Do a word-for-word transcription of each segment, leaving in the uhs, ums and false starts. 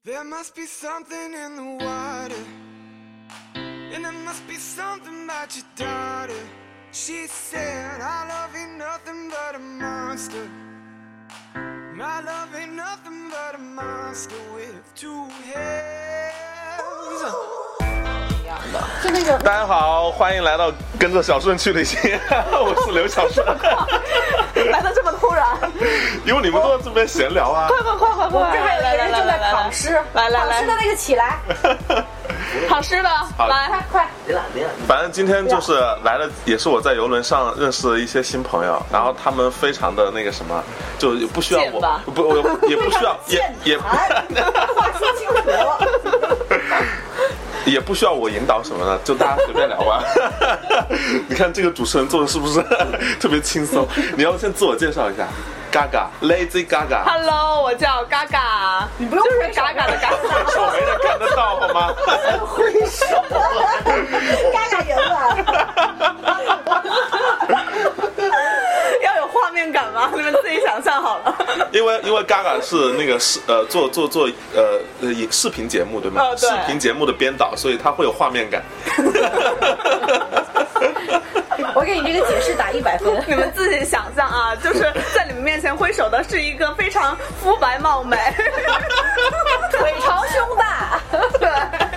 There must be something in the water, and there must be something about your daughter. She said, our love ain't nothing but a monster. My love ain't nothing but a monster with two heads. 就那个， 大家好，欢迎来到跟着小顺去旅行，我是刘小顺。 来的这么突然， 因为你们都在这边闲聊啊。 快快快快快！ 这还有一个人正在躺尸， 来来来， 躺尸的那个起来， 躺尸的来， 快快！ 反正今天就是来了，也是我在游轮上认识的一些新朋友，然后他们非常的那个什么，就不需要我，不，我也不需要，也也话说清楚。 也不需要我引导什么的，就大家随便聊吧。你看这个主持人做的是不是特别轻松？你要先自我介绍一下 ，Gaga Lazy Gaga。Hello， 我叫 Gaga， 你不用就是 Gaga 的 Gaga， 手没人看得到好吗？ 挥手 ，Gaga 赢了。 要有画面感吗？你们自己想象好了。 因为因为 Gaga 是那个是呃做做做呃呃视频节目对吗？ 哦，对。 视频节目的编导，所以他会有画面感。 我给你这个解释打一百分。 你们自己想象啊，就是在你们面前挥手的是一个非常肤白貌美、 腿长胸大， 对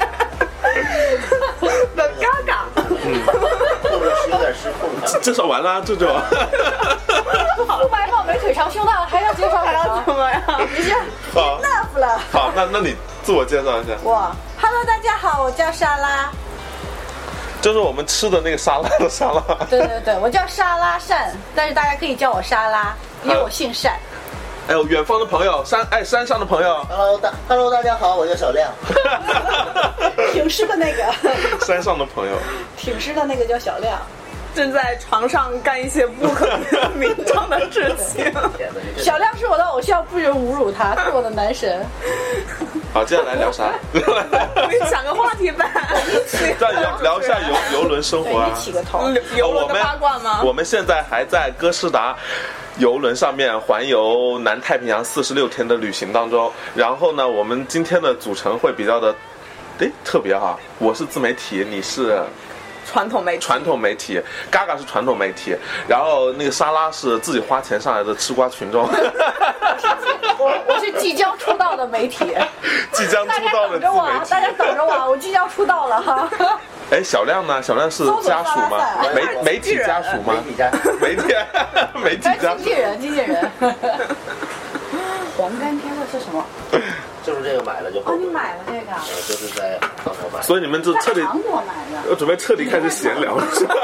的 Gaga。 嗯，后面是有点失控的。 介绍完了，这就。 肤白貌美，腿长胸大，还要介绍还要怎么样？ 你是 enough 了。 好，那那你自我介绍一下。 我 ，Hello， 大家好，我叫莎拉。 就是我们吃的那个沙拉的沙拉。 对对对，我叫莎拉善，但是大家可以叫我莎拉，因为我姓单。 哎呦，远方的朋友，山哎山上的朋友。 Hello 大 Hello 大家好，我叫小亮。 挺尸的那个。 山上的朋友。 挺尸的那个叫小亮。 正在床上干一些不可名状的事情。 小亮是我的偶像，不准侮辱他，是我的男神。 好，接下来聊啥？ 你想个话题呗。 再聊聊一下游游轮生活啊。 你起个头。 游轮的八卦吗？ 我们现在还在哥斯达游轮上面环游南太平洋四十六天的旅行当中。然后呢，我们今天的组成会比较的，哎，特别哈。我是自媒体，你是。 传统媒体， 传统媒体 ，Gaga 是传统媒体，然后那个莎拉是自己花钱上来的吃瓜群众。 我我是即将出道的媒体， 即将出道的自媒体。 大家等着我，大家等着我，我即将出道了哈。 哎，小亮呢？小亮是家属吗？媒媒体家属吗？ 媒体家， 媒体媒体家属。 经纪人，经纪人。黄干天乐是什么？ 就是这个买了就哦，你买了这个？ 呃，就是在韩国买。 所以你们就彻底， 在韩国买的。 我准备彻底开始闲聊了，是吧？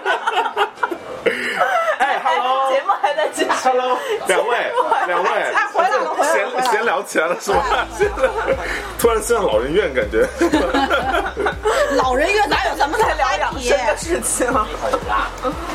哎 ，Hello， 节目还在继续。 Hello， 两位，两位， 哎，回来了，回来了， 闲闲聊起来了是吧？突然像老人院感觉。 老人院哪有咱们在聊养生的事情？ 很辣。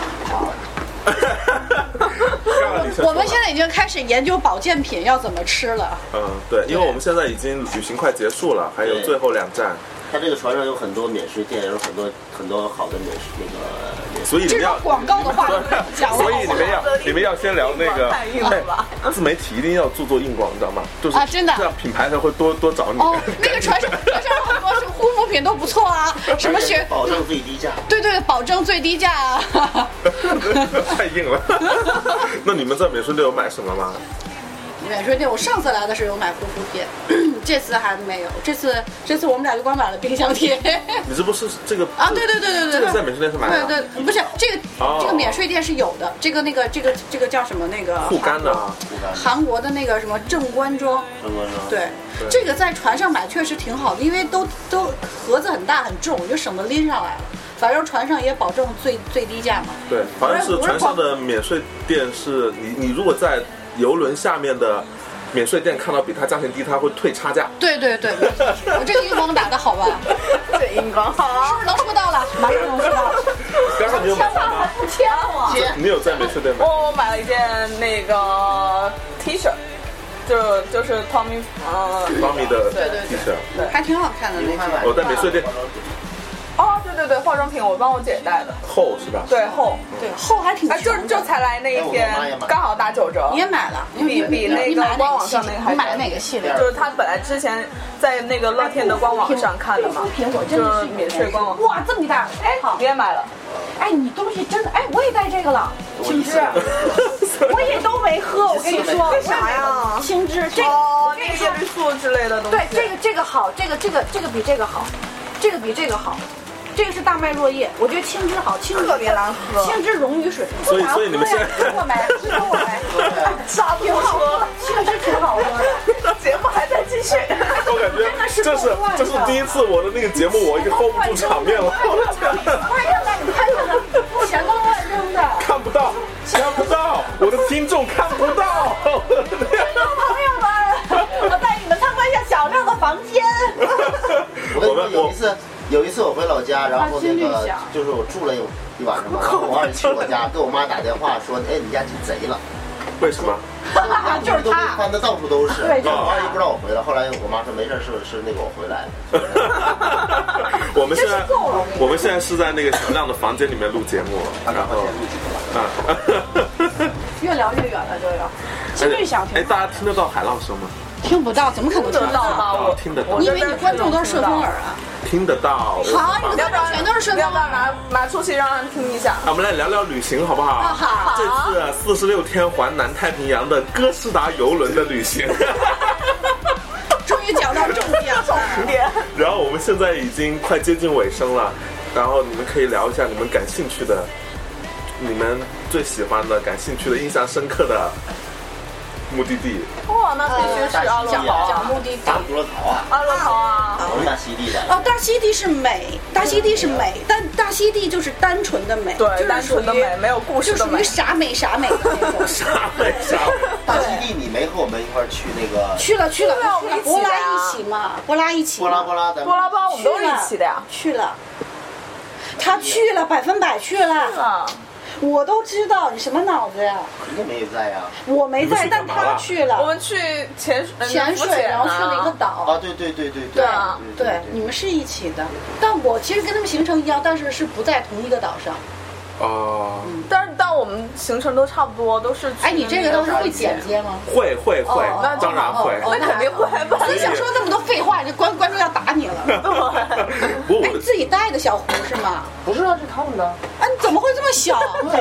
我们现在已经开始研究保健品要怎么吃了。 嗯，对，因为我们现在已经旅行快结束了，还有最后两站。 它这个船上有很多免税店，有很多很多好的免税那个。 所以你们要广告的话讲， 所以你们要你们要先聊那个，哎，自媒体一定要做做硬广，你知道吗？就是啊，真的， 这样品牌才会多多找你。 哦，那个船上船上很多是护肤品都不错啊，什么雪保证最低价。 对对，保证最低价啊。 太硬了。那你们在免税店有买什么吗？ 免税店，我上次来的时候有买护肤品，这次还没有。这次这次我们俩就光买了冰箱贴。 你这不是这个啊？对对对对对， 这个在免税店是买的。 对对，不是这个、哦、这个免税店是有的。这个那个这个这个叫什么？那个护肝的啊， 韩国的那个什么正官庄。 正官庄。 对，对这个在船上买确实挺好的，因为都都盒子很大很重，就省得拎上来了。反正船上也保证最最低价嘛。 对，好像是船上的免税店是你你如果在游轮下面的免税店看到比它价钱低，它会退差价。 对对对，我这个硬广打的好吧？ 这硬广好， 是不是能出道了？马上能出道。 刚刚你有买吗？ 不签我。 你有在免税店买？ 我买了一件那个 T 恤，就就是 Tommy 呃 Tommy 的 T 恤， 对，还挺好看的那件。 我在免税店。 哦，对对对对，化妆品我帮我姐带的， 厚是吧？ 对厚， 对，厚还挺哎，就强的。 就才来那一天哎我妈也买刚好打九折， 你也买了， 比比那个你买哪官网个系列？ 上那个还你买的哪个系列？ 就是他本来之前在那个乐天的官网上看的嘛， 护肤品我真的就是免税官网。 哇，这么大！哎，好你，也买了？ 哎，你东西真的，哎，我也带这个了，青汁，我也都没喝，我跟你说， 为啥呀？ 青汁这个， 哦我，跟你说那个叶绿素之类的东西。 对，这个这个好，这个这个这个比这个好，这个比这个好。这个是大麦落叶，我觉得青汁好，青汁特别难喝青汁溶于水。 所以所以你们现在吃过没？吃过没？ 差不挺好喝多， 青汁挺好喝的。 节目还在继续。 我感觉这是这是第一次我的那个节目，我已经 hold 不住场面了。 快看看，你看看，钱都乱扔的。 看不到，看不到，我的听众看不到。 朋友们，我带你们参观一下小亮的房间。 我跟你说，有一次，有一次我回老家，然后那个啊就是我住了一晚上嘛，然后我二姨去我家，跟我妈打电话说，哎，你家进贼了， 为什么？ 就是都被他。 翻的到处都是。 对我二姨不知道我回来，后来我妈说没事，是是那个我回来了。 我们现在真是够了我们现在是在那个小亮的房间里面录节目，然后啊， 越聊越远了，就要。继续想哎， 听， 大家听得到海浪声吗？ 听不到，怎么可能听得得到吧？我听得到你以为你观众都是顺风耳啊？ 听得到。 好，你观众全都是顺风要不要拿耳。 拿出去让人听一下？ 啊，我们来聊聊旅行好不好？ 好这次四十六天环南太平洋的哥斯达游轮的旅行。 终于讲到重点了。 点然后我们现在已经快接近尾声了，然后你们可以聊一下你们感兴趣的、你们最喜欢的、感兴趣的、印象深刻的目的地。 哇，那必须是阿罗讲豪啊！ 讲目的地。 大葡萄桃啊， 阿罗豪啊！ 我是大溪地的。 哦，大溪地是美，大溪地是美，但大溪地就是单纯的美， 对就是单纯的属于美没有故事的美就属于傻美傻美的那种。 啥没啥？ 大溪地，你没和我们一块儿去那个去了去了， 对啊去了， 我们一起波拉的呀一起嘛，波拉一起嘛。 波拉波拉的波拉包我们都是一起的呀。 去了，他去了，百分百去了。 啊， 我都知道你什么脑子呀？ 肯定没在呀。 我没在， 你们去但干嘛了他去了。 我们去潜呃潜水， 浮潜然后去了一个啊。 岛。 啊，对对对对对啊对，你们是一起的，但我其实跟他们行程一样，但是是不在同一个岛上。 哦， 但是但我们行程都差不多，都是去哎，你这个都是会那剪接吗？ 会会会哦， 那当然会。 哦那肯定会吧？ 我想说那么多废话，这观观众要打你了。哎， 不过我你自己带的小壶是吗？ 不是啊，是他们的。 啊，你怎么会这么小？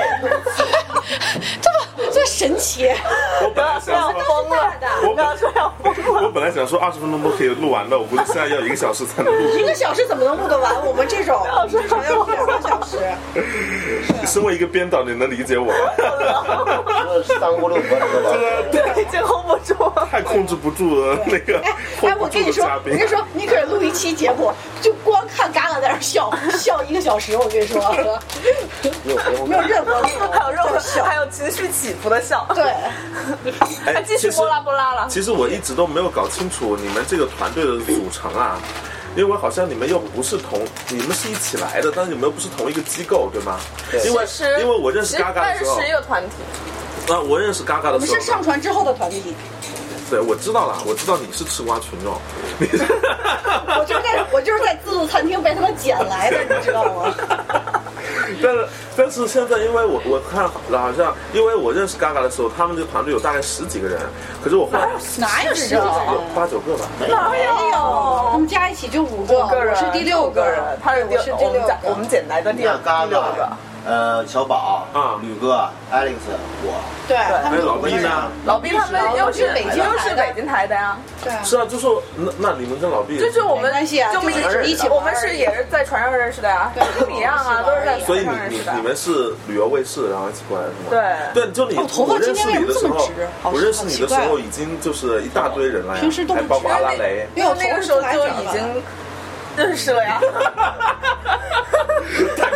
这么这么神奇？ 我本来想说， 疯了的我不要这样疯了。 我本来想说二十分钟都可以录完的，我估计现在要一个小时才能录。 一个小时怎么能录得完？我们这种至少要两个小时。 身为一个编导，你能理解我吗？ 这三锅六婆这个对，已经 hold 不住了。 太控制不住了那个哎 hold 哎， 不我跟你说， 住的嘉宾我跟你。说，你可是录一期节目，就光看嘎嘎在那儿笑笑一个小时，我跟你说，没有任何还有任何笑。 还有情绪起伏的笑。 对， 哎哎，继续其实波拉波拉了。 其实我一直都没有搞清楚你们这个团队的组成啊，因为好像你们又不是同，你们是一起来的，但是你们又不是同一个机构，对吗？因为其实因为我认识嘎嘎但是的时候， 是一个团体。 啊，我认识嘎嘎的时候我们是，上传之后的团体， 对，我知道了，我知道你是吃瓜群众，你是我就是在我就是在自助餐厅被他们捡来的，你知道吗？ 但是但是现在，因为我我看好像，因为我认识嘎嘎的时候，他们这个团队有大概十几个人，可是我后来哪有十几个有人？ 八九个吧。 哪有？ 他们加一起就五个， 五个人， 我是第六个人，他是第我是第六个我们捡。我们捡来的第你看嘎第六个嘎。，呃，小宝啊吕哥、Alex，我， 对，他们哎老毕呢？ 老毕他们又是北京又是北京台的呀， 对啊， 是啊，就说那那你们跟老毕， 就是我们没关系啊就没就是一起玩我们是也是在船上认识的呀， 对不一样啊，都是在所以船上认识的你你你。们是旅游卫视，然后一起过来的是吗？ 对对，就你哦头发我认识你的时候今天为什么这么直，好我认识你的时好奇怪候已经就是一大堆人了呀， 平时都不还包括直阿拉蕾。 因为那个时候就已经认识了呀。 太控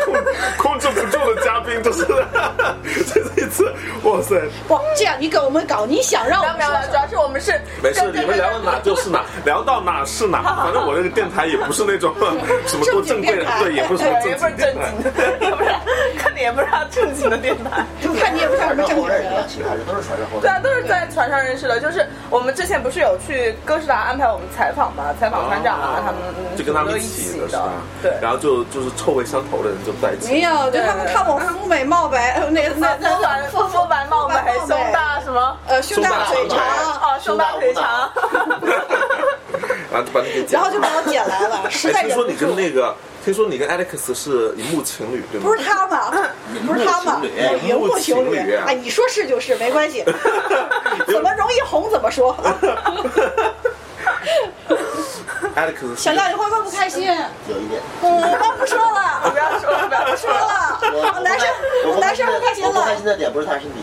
控制不住的嘉宾，就是这是一次，哇塞！ 不，这样你给我们搞，你想让我们没有没有，主要是我们是没事，你们聊到哪就是哪，聊到哪是哪。反正我这个电台也不是那种什么多正规人，对，也不是什么对，也不是正经的，也不是看你也不是他正经的电台， 看你也不是什么正经人。 其实还是都是船上后对啊，都是在船上认识的。就是我们之前不是有去哥斯达安排我们采访嘛，采访船长啊，他们就跟他们一起起的，是吧？ 对， 然后就就是臭味相投的人就在一起。 没有，就他们看我肤美貌白，那那那肤白肤白貌美，胸大什么？ 呃，胸大腿长啊，胸大腿长。 然后就把你给剪， 然后就把我捡来了，实在哎，听说你忍不住。 跟那个，听说你跟 Alex 是荧幕情侣，对吗？ 不是他吗？不是他吗？荧幕情侣啊！你说是就是，没关系。怎么容易红怎么说。 Alex 想到你会不会不开心？ 有一点。 嗯，我不说了， 不要说了，不要不说了。我男生，我男生不开心了。 我不开心的点不是他，是你。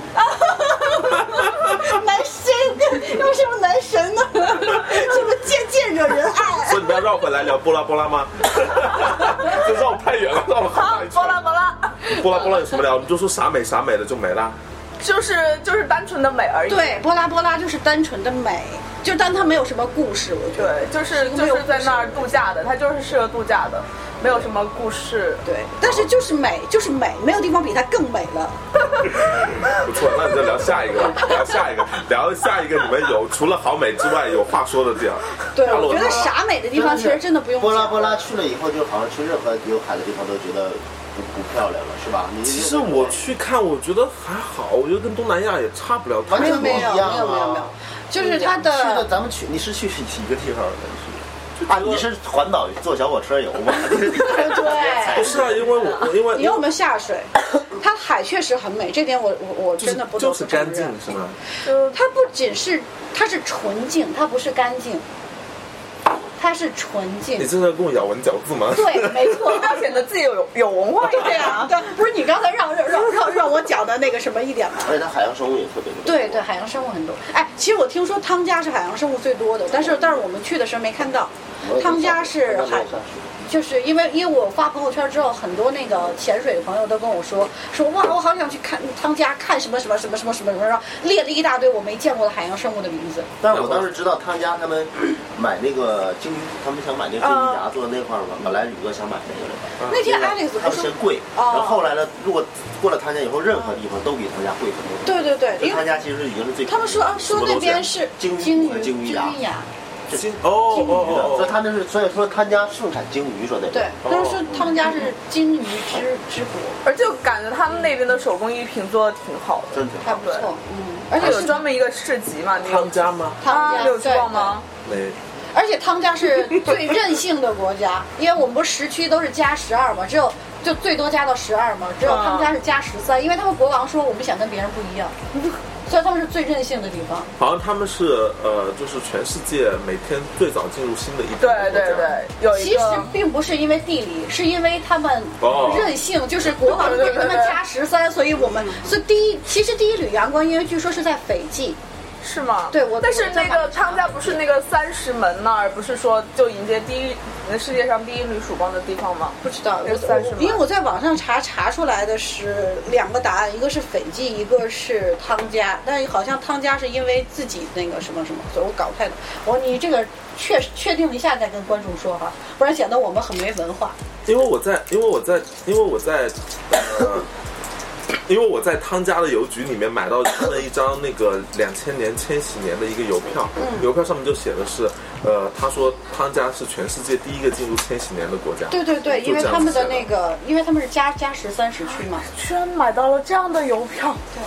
男神，为什么男神呢？是不是渐渐惹人爱？ 所以你们要绕回来聊波拉波拉吗？就绕太远了，绕了好，波拉波拉， 波拉波拉有什么聊？我们就说傻美傻美的就没了。 就是就是单纯的美而已。 对，波拉波拉就是单纯的美，就但它没有什么故事，我觉得。 对，就是就是在那儿度假的，它就是适合度假的，没有什么故事。 对，但是就是美，就是美，没有地方比它更美了。 不错，那你就聊下一个吧，聊下一个，聊下一个你们有除了好美之外有话说的地方。 对，我觉得傻美的地方其实真的不用讲。 波拉波拉去了以后，就好像去任何有海的地方都觉得不不漂亮了，是吧？你其实我去看，我觉得还好，我觉得跟东南亚也差不了太多。 没有没有没有没有没有，就是它的。 去的咱们去，你是去一个地方的？啊，你是环岛坐小火车游吗？ 对， 不是啊，因为我因为因为我们下水，它海确实很美，这点我我我真的不就是干净是吗？ 它不仅是它是纯净，它不是干净。它是纯净。 你这是跟我咬文嚼字吗？ 对，没错， 它显得自己有有文化。 对呀，对，不是你刚才让让让让让我讲的那个什么一点吗？ 而且它海洋生物也特别多。 对对，海洋生物很多。哎，其实我听说汤加是海洋生物最多的，但是但是我们去的时候没看到。汤加是海。就是因为因为我发朋友圈之后，很多那个潜水的朋友都跟我说说哇，我好想去看汤加，看什么什么什么什么什么什么，然后列了一大堆我没见过的海洋生物的名字。 但是我当时知道汤加他们买那个鲸鱼，他们想买那个鲸鱼牙做的那块嘛，本来宇哥想买那个的。 那天 Alex 他们嫌贵，然后后来呢，如果过了汤加以后，任何地方都比汤加贵很多。 对对对，因为汤加其实已经是最。 他们说啊，说那边是鲸鲸鱼鲸鱼牙。 鲸哦哦哦， 所以他那是所以说汤加盛产鲸鱼，说那对，他们说汤加是鲸鱼之之国， 而且感觉他们那边的手工艺品做的挺好的， 真挺还不错，嗯，而且有专门一个市集嘛， 汤加吗？ 汤加有去逛吗？ 没。 而且汤加是最任性的国家，因为我们不是时区都是加十二嘛，只有就最多加到十二嘛，只有汤加是加十三，因为他们国王说我们想跟别人不一样。所以他们是最任性的地方。 好像他们是呃，就是全世界每天最早进入新的一批。 对对对，有一个。其实并不是因为地理，是因为他们任性，哦、就是国王给他们加十三，所以我们所以第一，其实第一缕阳光，因为据说是在斐济。 是吗？ 对，我但是那个汤加不是那个三十门那儿，不是说就迎接第一世界上第一缕曙光的地方吗？ 不知道， 有三十门。 因为我在网上查查出来的是两个答案，一个是斐济，一个是汤加，但是好像汤加是因为自己那个什么什么，所以我搞不太懂。我说你这个确确定一下再跟观众说哈，不然显得我们很没文化。 因为我在，因为我在，因为我在，呃。因为我在汤加的邮局里面买到他的一张那个两千年千禧年的一个邮票，嗯、邮票上面就写的是，呃，他说汤加是全世界第一个进入千禧年的国家。 对对对，因为他们的那个，因为他们是加加十三时区嘛， 居然买到了这样的邮票。对。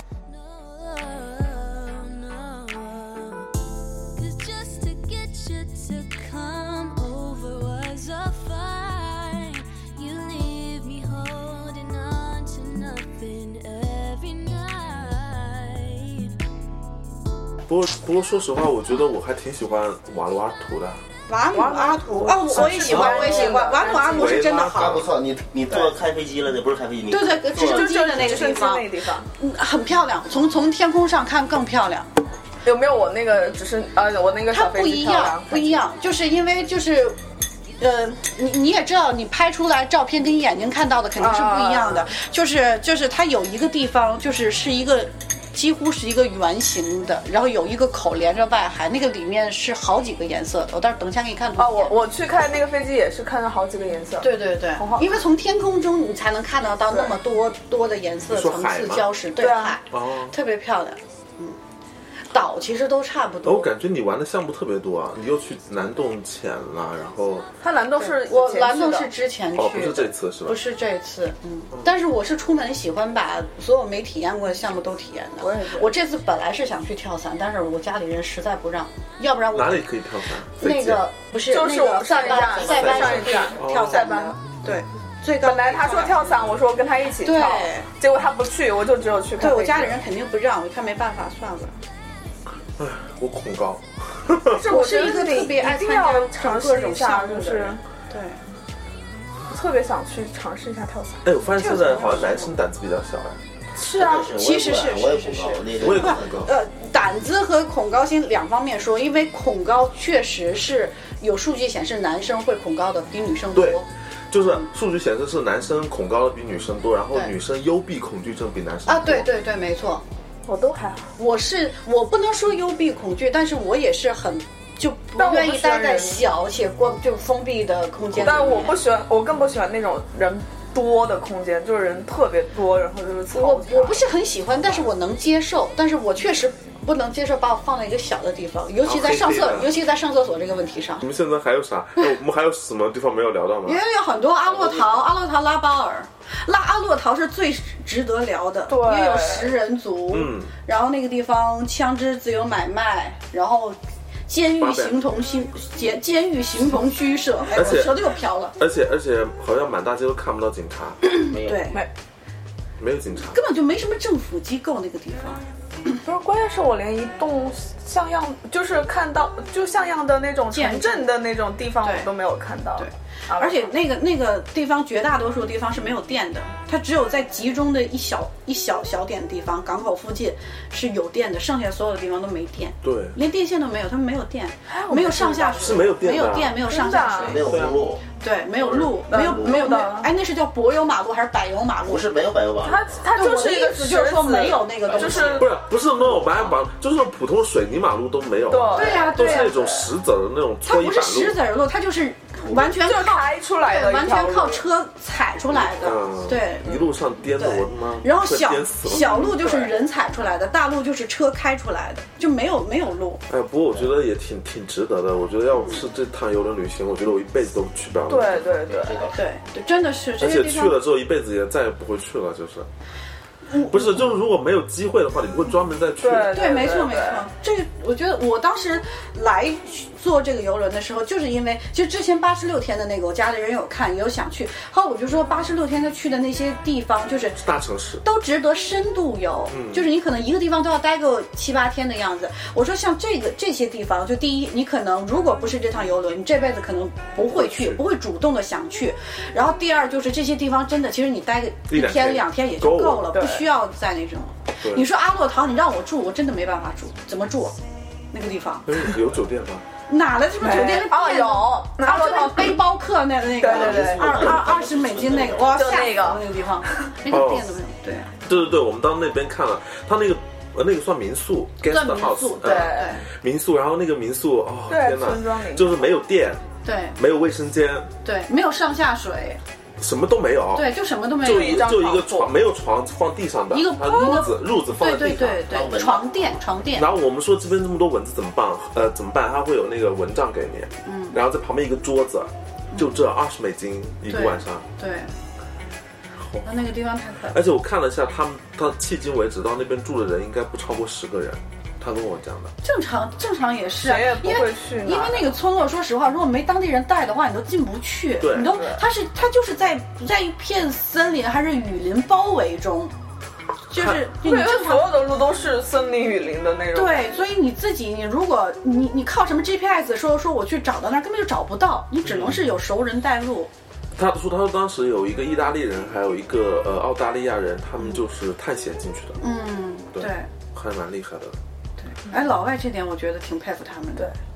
不过，不过说实话，我觉得我还挺喜欢瓦努阿图的。 瓦努阿图哦，我也喜欢，我也喜欢。瓦努阿图是真的好， 不错。你你坐开飞机了，那不是开飞机， 对对，直升机的那个地方，嗯，很漂亮。从从天空上看更漂亮。 有没有我那个只是呃，我那个它不一样，不一样，就是因为就是。 呃，你你也知道，你拍出来照片跟你眼睛看到的肯定是不一样的。 啊、 就是就是它有一个地方，就是是一个几乎是一个圆形的，然后有一个口连着外海，那个里面是好几个颜色的。我待会儿等一下给你看图片。 啊，我我去看那个飞机也是看到好几个颜色。 对对对，因为从天空中你才能看得到那么多多的颜色层次交织，对海， 哦， 特别漂亮。嗯。岛其实都差不多。 我感觉你玩的项目特别多啊，你又去南洞潜了，然后他南洞是我南洞是之前去的， 哦，不是这次是吧？ 不是这次，嗯。嗯但是我是出门喜欢把所有没体验过的项目都体验的。 我也是。 我这次本来是想去跳伞，但是我家里人实在不让，要不然我哪里可以跳伞？ 那个不是， 就是我上一站塞班上一站跳伞的，对。最高本来他说跳伞，我说跟他一起跳，结果他不去，我就只有去看。 对我家里人肯定不让，我看没办法，算了。 唉，我恐高。 是我是一个特别爱参加尝试一下，就是对， 特别想去尝试一下跳伞。 哎，我发现现在好像男生胆子比较小哎。 是啊， 其实是我也是是恐高，那个我也恐高。 呃，胆子和恐高先两方面说，因为恐高确实是有数据显示男生会恐高的比女生多。 对。就是数据显示是男生恐高的比女生多，然后女生幽闭恐惧症比男生多。 啊，对对对，没错。 我都还好， 我是我不能说幽闭恐惧，但是我也是很就不愿意待在小且关就封闭的空间里面。 但我不喜欢，我更不喜欢那种人多的空间，就是人特别多，然后就是嘈杂。 我我不是很喜欢，但是我能接受，但是我确实不能接受把我放在一个小的地方，尤其在上厕，尤其在上厕所这个问题上。 你们现在还有啥？我们还有什么地方没有聊到吗？ 因为有很多阿洛陶，阿洛陶拉包尔。拉阿洛陶是最值得聊的， 对， 因为有食人族， 嗯， 然后那个地方枪支自由买卖，然后监狱形同监监监狱形同虚设，哎，我舌头又飘了。 而且而且好像满大街都看不到警察， 没有， 对， 没没有警察， 根本就没什么政府机构那个地方。 不是，关键是我连一栋像样，就是看到就像样的那种城镇的那种地方，我都没有看到。 对。而且那个那个地方绝大多数地方是没有电的，它只有在集中的一小一小小点的地方，港口附近是有电的，剩下所有的地方都没电。 对， 连电线都没有，他们没有电，没有上下水， 是没有电， 没有电，没有上下水， 没有路， 对，没有路，没有没有的。哎，那是叫柏油马路还是柏油马路？ 不是没有柏油马路， 它它就是一个就是说没有那个东西， 就是不是不是那种柏油马路，就是普通水泥马路都没有。 对呀， 都是那种石子的那种搓衣板路。 它不是石子路，它就是完全靠开出来的， 完全靠车踩出来的。对， 一路上颠的我他妈。 然后小小路就是人踩出来的，大路就是车开出来的，就没有没有路。 哎，不过我觉得也挺挺值得的。我觉得要不是这趟邮轮旅行，我觉得我一辈子都去不了。 对对对对对，真的是。 而且去了之后，一辈子也再也不会去了，就是。不是，就是如果没有机会的话，你不会专门再去。 对对，没错没错。这个我觉得我当时来坐这个游轮的时候，就是因为就之前八十六天的那个，我家里人有看也有想去，后来我就说八十六天他去的那些地方，就是大城市都值得深度游，嗯、就是你可能一个地方都要待个七八天的样子。我说像这个这些地方，就第一，你可能如果不是这趟游轮，你这辈子可能不会去，不会主动的想去。然后第二就是这些地方真的，其实你待个一天两天也就够了，不需要在那种。你说阿洛陶，你让我住，我真的没办法住，怎么住？那个地方有酒店吗？ 哪来什么酒店？ 哦，有， 阿洛陶背包客那个那个， 对对对， 二二二十美金那个，哇， 就那个那个地方，那个店都没有。对对对对，我们到那边看了，他那个呃那个算民宿 ，guest house， 对民宿，然后那个民宿哦，天哪，就是没有电， 对， 没有卫生间， 对，没有上下水。 什么都没有， 对，就什么都没有， 就一就一个床，没有床放地上的， 一个褥子褥子放在地上， 对对对对，床垫床垫。 然后我们说这边这么多蚊子怎么办？呃，怎么办？他会有那个蚊帐给你，嗯，然后在旁边一个桌子，就这二十美金一个晚上， 对。那那个地方太可怕。 而且我看了一下，他们他迄今为止到那边住的人应该不超过十个人。他跟我讲的， 正常正常也是， 谁也不会去， 因为因为那个村落，说实话，如果没当地人带的话，你都进不去。 对， 你都它是它就是在在一片森林还是雨林包围中，就是你正所有的路都是森林雨林的那种。 对，所以你自己你如果你你靠什么 G P S 说说我去找到那儿，根本就找不到，你只能是有熟人带路。 他说，他说当时有一个意大利人，还有一个呃澳大利亚人，他们就是探险进去的。 嗯，对， 还蛮厉害的。 哎，老外这点我觉得挺佩服他们的。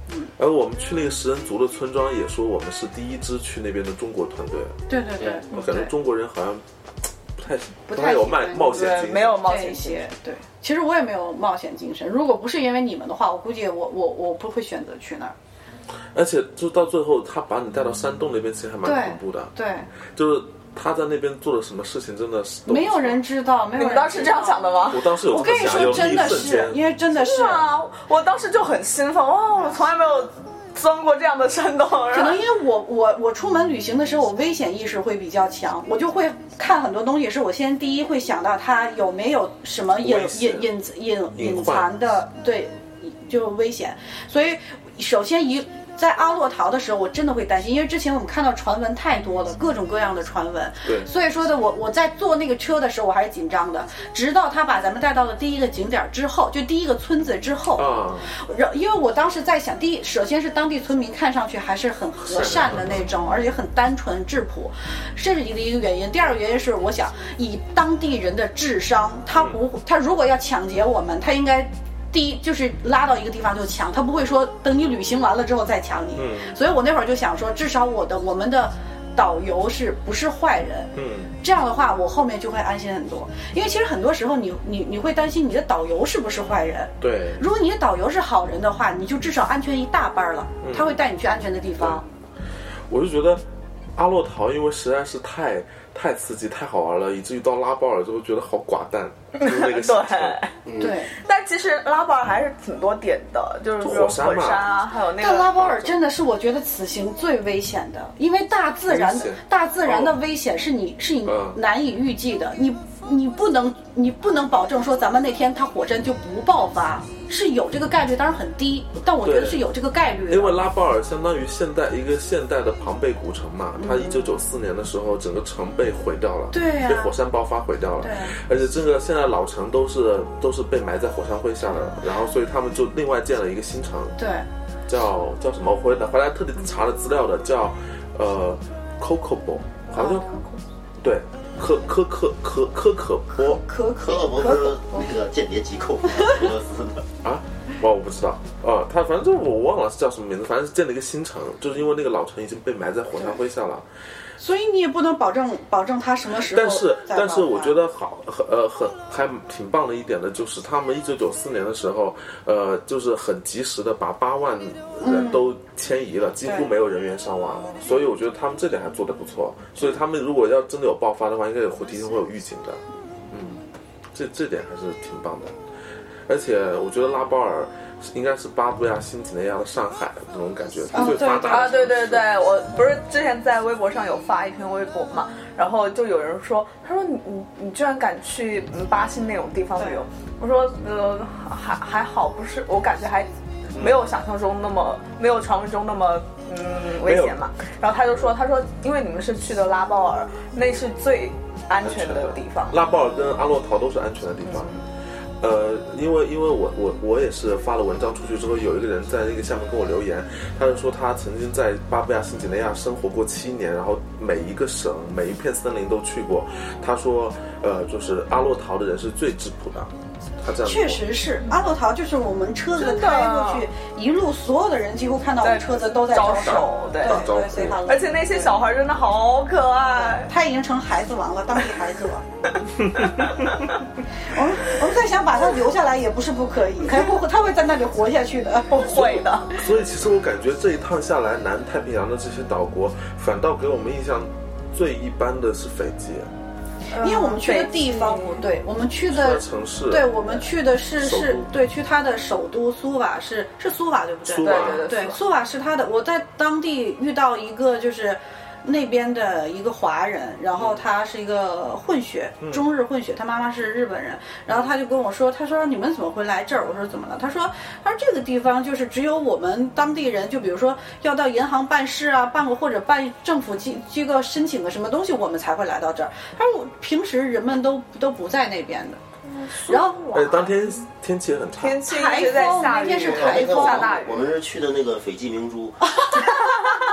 嗯。 而我们去那个食人族的村庄，也说我们是第一支去那边的中国团队。 对对对， 我感觉中国人好像不太不太有冒冒险精神， 没有冒险精神。对，其实我也没有冒险精神。如果不是因为你们的话，我估计我我我不会选择去那儿。 而且就到最后，他把你带到山洞那边，其实还蛮恐怖的。 对， 就是他在那边做了什么事情，真的是没有人知道。没有人知道。 你们当时这样想的吗？ 我当时有这么想， 我跟你说，真的是，因为真的是啊，我当时就很兴奋，哇，我从来没有钻过这样的山洞。 可能因为我我我出门旅行的时候，我危险意识会比较强，我就会看很多东西，是我先第一会想到它有没有什么隐隐隐隐隐藏的，对，就危险。所以首先一。在阿洛陶的时候，我真的会担心，因为之前我们看到传闻太多了，各种各样的传闻。 对， 所以说的我我在坐那个车的时候，我还是紧张的。直到他把咱们带到了第一个景点之后，就第一个村子之后， 啊， 因为我当时在想，第一，首先是当地村民看上去还是很和善的那种，而且很单纯质朴，这是一个一个原因。第二个原因是，我想以当地人的智商，他不，他如果要抢劫我们，他应该。第一就是拉到一个地方就抢，他不会说等你旅行完了之后再抢你。 嗯， 所以我那会儿就想说，至少我的我们的导游是不是坏人？ 嗯， 这样的话我后面就会安心很多。因为其实很多时候你你你会担心你的导游是不是坏人。 对， 如果你的导游是好人的话，你就至少安全一大半了， 嗯、 他会带你去安全的地方。 我就觉得阿洛陶因为实在是太。太刺激太好玩了，以至于到拉包尔之后觉得好寡淡，就是那个行程。 对，对。但其实拉包尔还是挺多点的，就是火山火山啊，还有那个。 但拉包尔真的是我觉得此行最危险的，因为大自然的大自然的危险是你、哦、是你难以预计的，你你不能你不能保证说咱们那天它火山就不爆发。是有这个概率，当然很低，但我觉得是有这个概率的。 因为拉包尔相当于现代一个现代的庞贝古城嘛，它一九九四年的时候，整个城被毁掉了， 对呀、啊， 被火山爆发毁掉了， 对， 而且这个现在老城都是都是被埋在火山灰下的，然后所以他们就另外建了一个新城， 对， 叫叫什么？我回来回来特地查了资料的，叫呃 Kokobo， 好像、哦、对。科科科科科可波， 科科可波不是那个间谍机构俄罗斯的啊？我我不知道啊，他反正我忘了是叫什么名字，反正是建了一个新城，就是因为那个老城已经被埋在火山灰下了。 所以你也不能保证保证他什么时候。 但是但是我觉得好很呃很还挺棒的一点的就是他们一九九四年的时候，呃就是很及时的把八万人都迁移了，嗯、几乎没有人员伤亡，所以我觉得他们这点还做得不错。所以他们如果要真的有爆发的话，应该有提前会有预警的。嗯，这这点还是挺棒的。而且我觉得拉包尔应该是巴布亚新几内亚的上海这种感觉， 哦、 最发达的啊！对对对，我不是之前在微博上有发一篇微博嘛，然后就有人说，他说你你你居然敢去巴西那种地方旅游？我说呃还还好，不是，我感觉还没有想象中那么没有传闻中那么嗯危险嘛。然后他就说，他说因为你们是去的拉包尔，那是最安全的地方。 拉包尔跟阿洛陶都是安全的地方。嗯呃，因为因为我我我也是发了文章出去之后，有一个人在那个下面跟我留言，他就说他曾经在巴布亚新几内亚生活过七年，然后每一个省每一片森林都去过。他说，呃，就是阿洛陶的人是最质朴的。他这样确实是阿洛陶，就是我们车子开过去，一路所有的人几乎看到我们车子都在招手， 对对对， 而且那些小孩真的好可爱， 他已经成孩子王了，当地孩子王。我们我们在想把他留下来也不是不可以，他会他会在那里活下去的， 会的。 所以其实我感觉这一趟下来，南太平洋的这些岛国，反倒给我们印象最一般的是斐济。 因为我们去的地方不对，我们去的城市， 对我们去的是是对去他的首都苏瓦，是是苏瓦对不对？ 苏瓦对对对，苏瓦是他的。我在当地遇到一个就是那边的一个华人，然后他是一个混血， 嗯、 中日混血，他妈妈是日本人，然后他就跟我说，他说你们怎么会来这儿？我说怎么了？他说他说这个地方就是只有我们当地人，就比如说要到银行办事啊，办个或者办政府机机构申请个什么东西，我们才会来到这儿。他说平时人们都都不在那边的。然后， 哎，当天天气很差， 天气台风，那天是台风， 下大雨。 我们是去的那个斐济明珠，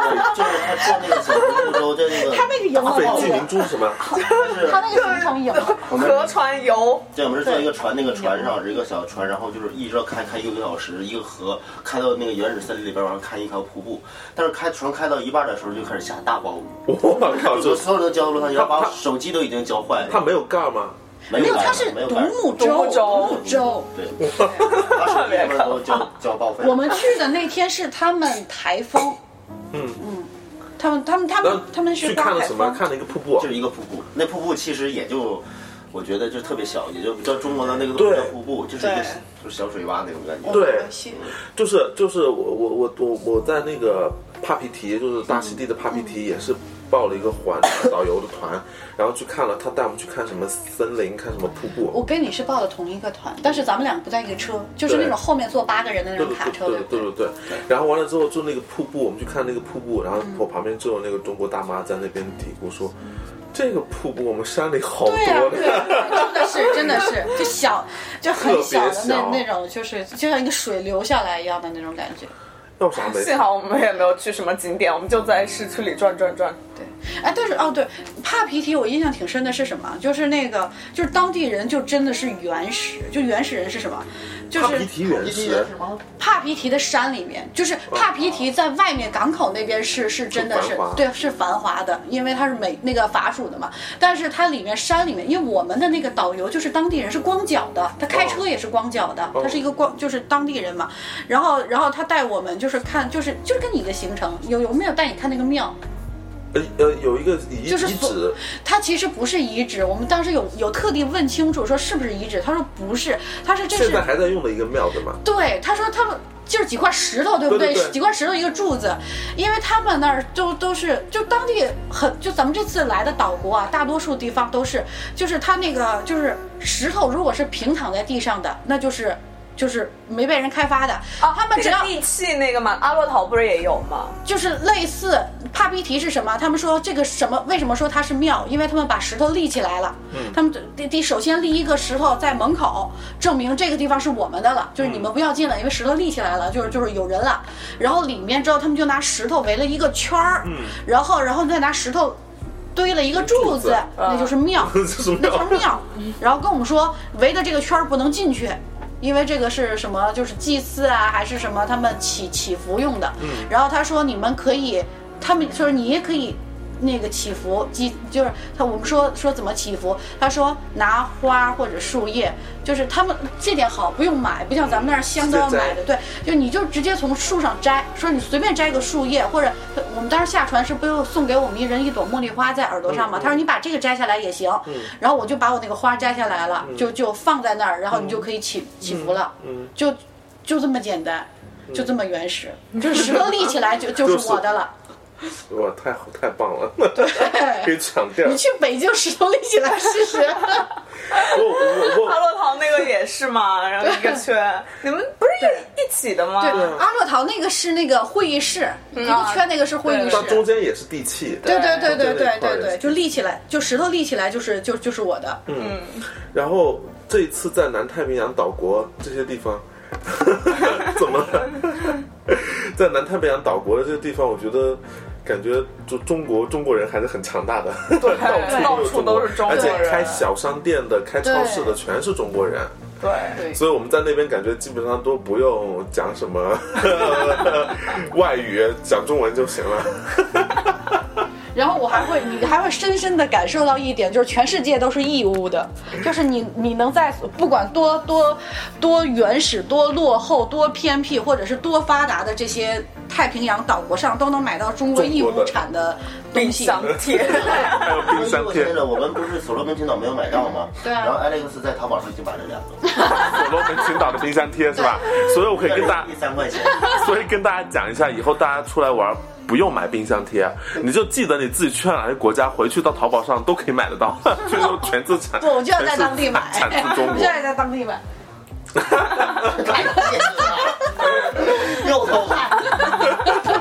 就是他做那个小独木舟，在那个他那个赢了， 北极明珠什么？ 他那个行程赢了。 河船游， 对，我们是坐一个船，那个船上是一个小船，然后就是一直要开开一个多小时，一个河开到那个原始森林里边，然后看一条瀑布。但是开船开到一半的时候就开始下大暴雨， 我靠！ 就所有人都浇路上，然后把手机都已经浇坏了。 他没有盖吗？ 没有， 它是独木舟， 独木舟。 对，把手机里边都浇浇报废。 我们去的那天是他们台风， 嗯嗯，他们他们他们他们是去看了什么？看了一个瀑布， 就是一个瀑布。那瀑布其实也就，我觉得就特别小，也就叫中国的那个叫瀑布，就是一个就是小水洼那种感觉。 对，就是就是我我我我我在那个帕皮提，就是大溪地的帕皮提也是。报了一个环导游的团，然后去看了，他带我们去看什么森林，看什么瀑布。 我跟你是报的同一个团，但是咱们两个不在一个车，就是那种后面坐八个人的那种卡车。 对对对对对。然后完了之后就那个瀑布，我们去看那个瀑布，然后我旁边就有那个中国大妈在那边嘀咕说。这个瀑布我们山里好多的， 对啊，真的是真的是就小就很小的那那种，就是就像一个水流下来一样的那种感觉。 要啥没？ 幸好我们也没有去什么景点，我们就在市区里转转转。 对，哎，但是哦，对，帕皮提我印象挺深的是什么？就是那个，就是当地人就真的是原始，就原始人是什么？就是帕皮提原始。 帕皮提的山里面，就是帕皮提在外面港口那边是是真的是对是繁华的，因为它是美那个法属的嘛。但是它里面山里面，因为我们的那个导游就是当地人，是光脚的，他开车也是光脚的，他是一个光就是当地人嘛。然后然后他带我们就是看就是就是跟你的行程有有没有带你看那个庙？ 呃呃，有一个遗就是遗址， 它其实不是遗址。我们当时有有特地问清楚，说是不是遗址？他说不是，他是这是现在还在用的一个庙，对吗？ 对，他说他们就是几块石头，对不对？ 对对对几块石头一个柱子，因为他们那儿都都是就当地很就咱们这次来的岛国啊，大多数地方都是就是他那个就是石头，如果是平躺在地上的，那就是。就是没被人开发的啊， 他们只要地气那个嘛，阿洛陶不是也有吗？ 就是类似帕皮提是什么？他们说这个什么？为什么说它是庙？因为他们把石头立起来了。嗯，他们第第首先立一个石头在门口，证明这个地方是我们的了，就是你们不要进了，因为石头立起来了，就是就是有人了。然后里面之后，他们就拿石头围了一个圈儿，嗯，然后然后再拿石头。堆了一个柱子，那就是庙，那就是庙。然后跟我们说，围的这个圈儿不能进去。因为这个是什么？就是祭祀啊，还是什么？他们祈祈福用的。嗯。然后他说你们可以，他们说你也可以，那个祈福，祭就是他我们说说怎么祈福？他说拿花或者树叶，就是他们这点好，不用买，不像咱们那儿香都要买的。对，就你就直接从树上摘，说你随便摘个树叶，或者我们当时下船是不是送给我们一人一朵茉莉花在耳朵上嘛？嗯、他说你把这个摘下来也行。嗯。然后我就把我那个花摘下来了，嗯、就就放在那儿，然后你就可以祈祈福了。嗯。就就这么简单，就这么原始，嗯、就是石头立起来就就是我的了。 哇，太太棒了！对，可以抢掉。 你去北京石头立起来试试。 我我我， 阿洛陶那个也是嘛，然后一个圈，你们不是一一起的吗？ 对，阿洛陶那个是那个会议室，一个圈那个是会议室， 它中间也是地气。 对对对对对对对，就立起来，就石头立起来就是就就是我的。 嗯，然后这一次在南太平洋岛国这些地方。怎么了？在南太平洋岛国的这个地方，我觉得感觉就中国中国人还是很强大的， 对，到处都是中国人， 而且开小商店的、开超市的全是中国人。 对， 所以我们在那边感觉基本上都不用讲什么外语，讲中文就行了。 然后我还会，你还会深深的感受到一点，就是全世界都是义乌的，就是你你能在不管多多多原始、多落后、多偏僻，或者是多发达的这些太平洋岛国上，都能买到中国义乌产的东西。 冰箱贴， 还有冰箱贴。 我们不是所罗门群岛没有买到吗？ 对啊。 然后 Alex 在淘宝上已经买了两个。 所罗门群岛的冰箱贴是吧？所以我可以跟大家三块钱。 所以跟大家讲一下，以后大家出来玩。不用买冰箱贴，你就记得你自己去哪个国家，回去到淘宝上都可以买得到，就是全自产。 不，我就要在当地买， 产自中国， 我就要在当地买。 又偷懒。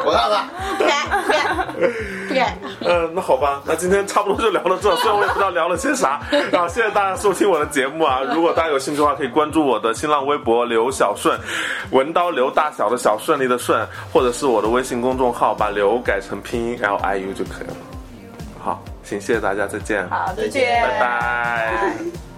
我看看， 不给不给不给。 嗯，那好吧，那今天差不多就聊到这，虽然我也不知道聊了些啥。然后谢谢大家收听我的节目啊！如果大家有兴趣的话，可以关注我的新浪微博刘小顺，文刀刘大小的小顺利的顺，或者是我的微信公众号，把刘改成拼音 L I U 就可以了。好，行，谢谢大家，再见。 好，再见， 拜拜。